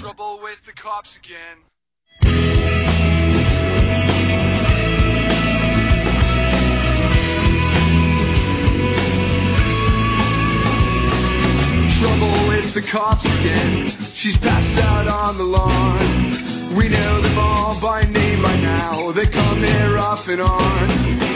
Trouble with the cops again. Trouble with the cops again. She's passed out on the lawn. We know them all by name by now. They come here off and on.